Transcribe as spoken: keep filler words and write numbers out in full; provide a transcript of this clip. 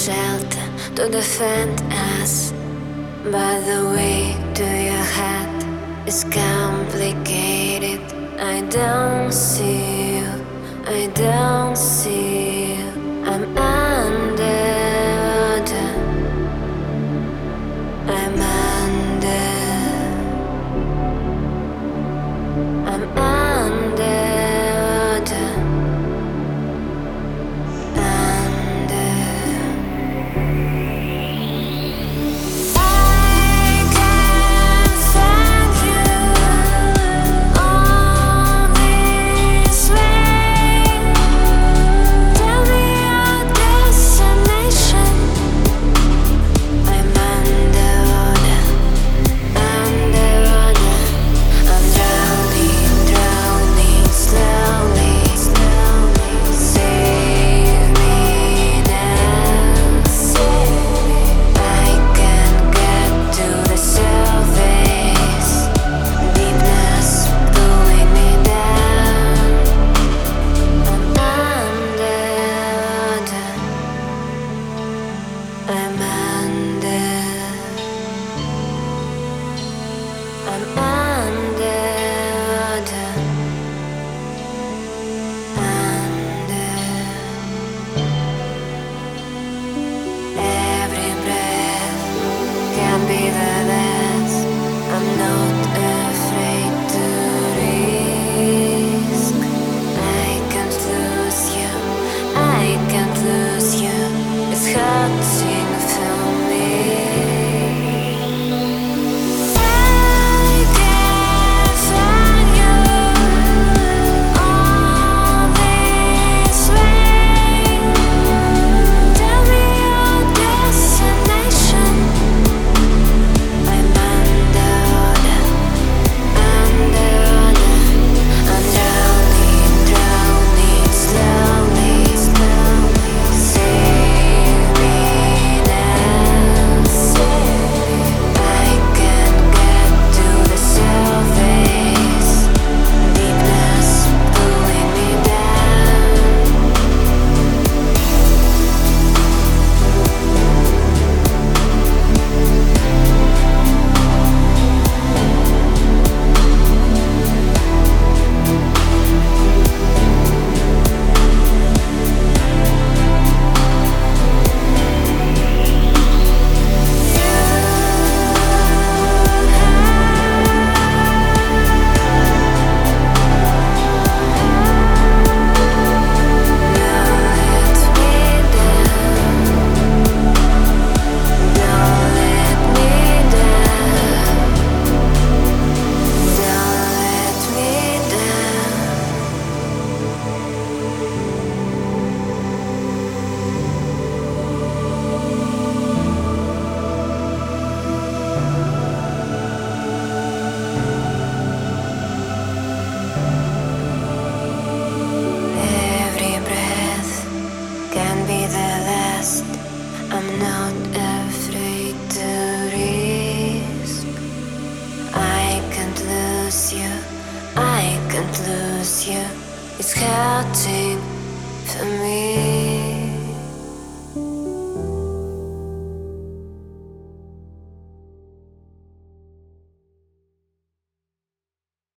shelter to defend us, but the way to your heart is complicated. I don't see you, I don't see you. I'm underwater, I'm under, I'm underwater, under. I can't thank you all this way. Tell me your destination. I'm underwater, underwater. I'm drowning, drowning slowly, slowly. Save me now, save me. I can't get to the surface. Deepness pulling me down. I'm underwater, I'm under, I'm under.